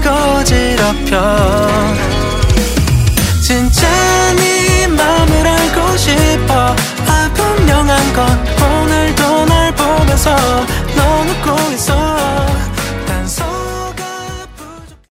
어지럽혀. 진짜 네 맘을 알고 싶어. 분명한 건 오늘도 날 보면서 넌 웃고 있어.